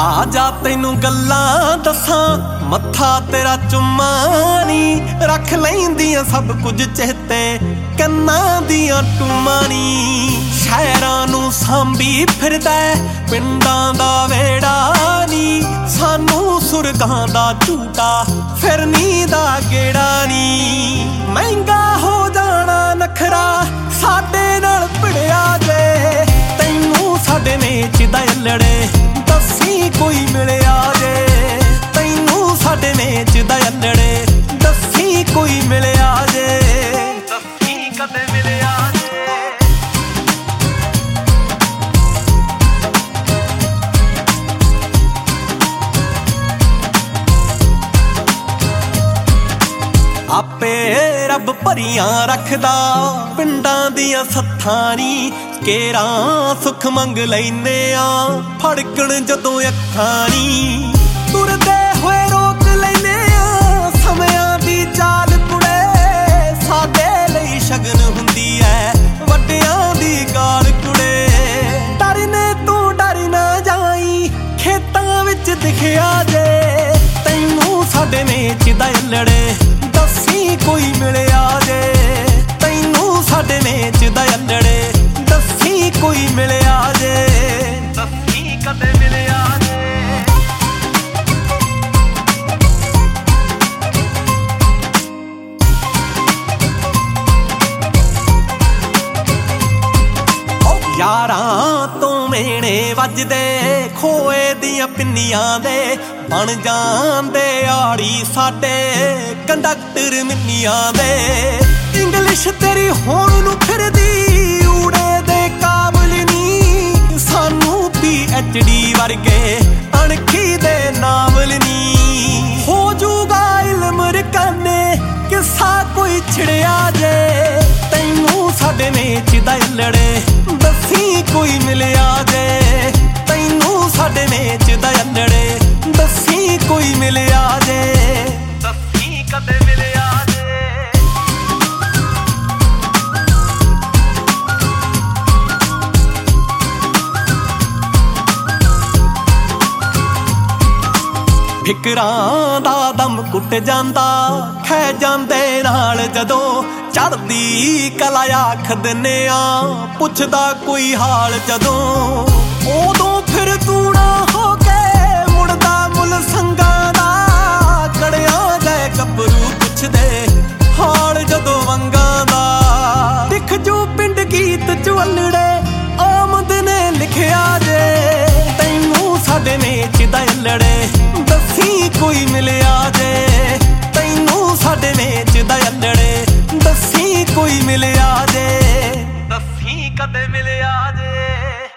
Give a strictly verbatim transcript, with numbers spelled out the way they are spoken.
आ जा तैनू गल्लां दसां मत्था तेरा चुम्मा नी रख लैंदियां सब कुछ चेते कन्नां दियां टूमां नी शहरां नू सांभी फिरदा पिंडां दा वेड़ा नी सानू सुरगां दा झूटा फिरनी दा गेड़ा नी महंगा हो जाना नखरा साडे नाल भिड़िया जे तैनू साडे मेच दा लड़े दसी कोई मिलिया जे तैनू साडे मेच दा लड़े दसी कोई मिलिया जे दसी कदे मिलिया जे आपे रब भरियां रखदा पिंडां दियां सत्थां नी केरा सुख मंग लैने आ फड़कण जदों अखां नी तुरदे होए रोक लैने आ समयां दी चाल कुड़े साडे लई शगन हुंदी ऐ वड्डियां दी गाल कुड़े डरने तू डर ना जाई खेतां विच दिखिया जे तैनू साडे मेच दा लड़े दसी कोई मिलिया जे तैनू साडे मेच दा लड़े दसी कोई मिलिया जे दसी कदे मिलिया जे यारां तो मेणे वजदे खोए दियां पिन्नियां दे बन जांदे आड़ी साडे कंडक्टर मिन्नियां दे इंग्लिश तेरी होण नूं फिरदी ऊड़े दे काबल नी सानू पी एच डी वर्गे अणखी दे नावल नी हो जूगा इल्म रकाने किस्सा कोई छिड़िया जे तैनू साडे मेच दा लड़े दसी कोई मिलिया जे तैनू साडे मेच दा लड़े दसी कोई मिलिया जे दसी कदे मिलिया जे फिकरां दा दम कुट जांदा खै जांदे नाल जदों चढ़दी कला आख दिन्ने आ पुछदा कोई हाल जदों उदों फिर तू ना हो के मुड़दा मुल संगां दा कड़िया जाए कपरू पुछदे हाल जदों वंगां दा दिख जू पिंड गीत चवलड़े आमद ने लिखिया जे तैनू साडे मेच दा लड़े दसी कोई मिलिया जे तैनू साडे मेच दा लड़े दसी कोई मिलिया जे दसी कदे मिलिया जे।